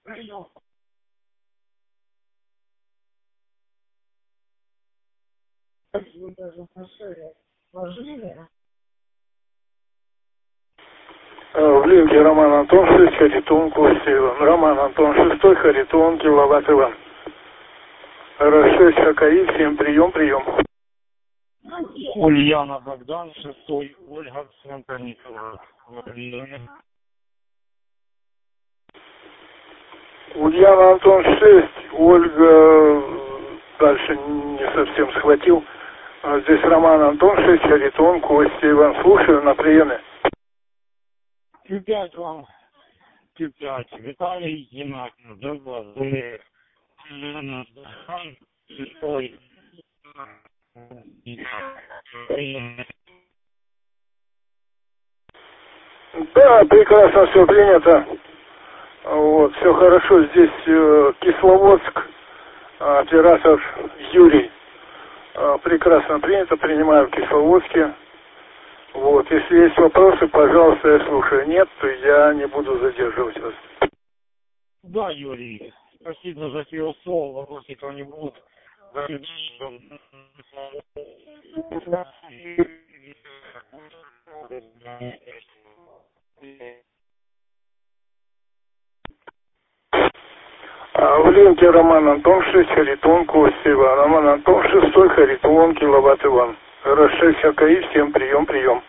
В Линке Роман Антон 6, Харитон, Костя Иван. Роман Антон 6, Харитон, Киловатт Иван. Р6, ХКИ, всем прием. Ульяна Богдан 6, Ольга Центр Николаев. Ульяна Антон 6, Ольга, дальше не совсем схватил. Здесь Роман Антон 6, Харитон, Костя Иван. Слушаю на приеме. Q5 вам. Q5. Виталий Геннадьевич. Добрый. Да, прекрасно все принято. Вот, все хорошо. Здесь Кисловодск, Тарасов Юрий. Прекрасно принято, принимаю в Кисловодске. Вот, если есть вопросы, пожалуйста, я слушаю. Нет, то я не буду задерживать вас. Да, Юрий, спасибо за философию, вопросиков не будет. В Линке Роман Антон 6, Харитон, Костя Иван. Роман Антон 6, Харитон, Киловатт Иван. Р6 ХКИ, всем прием.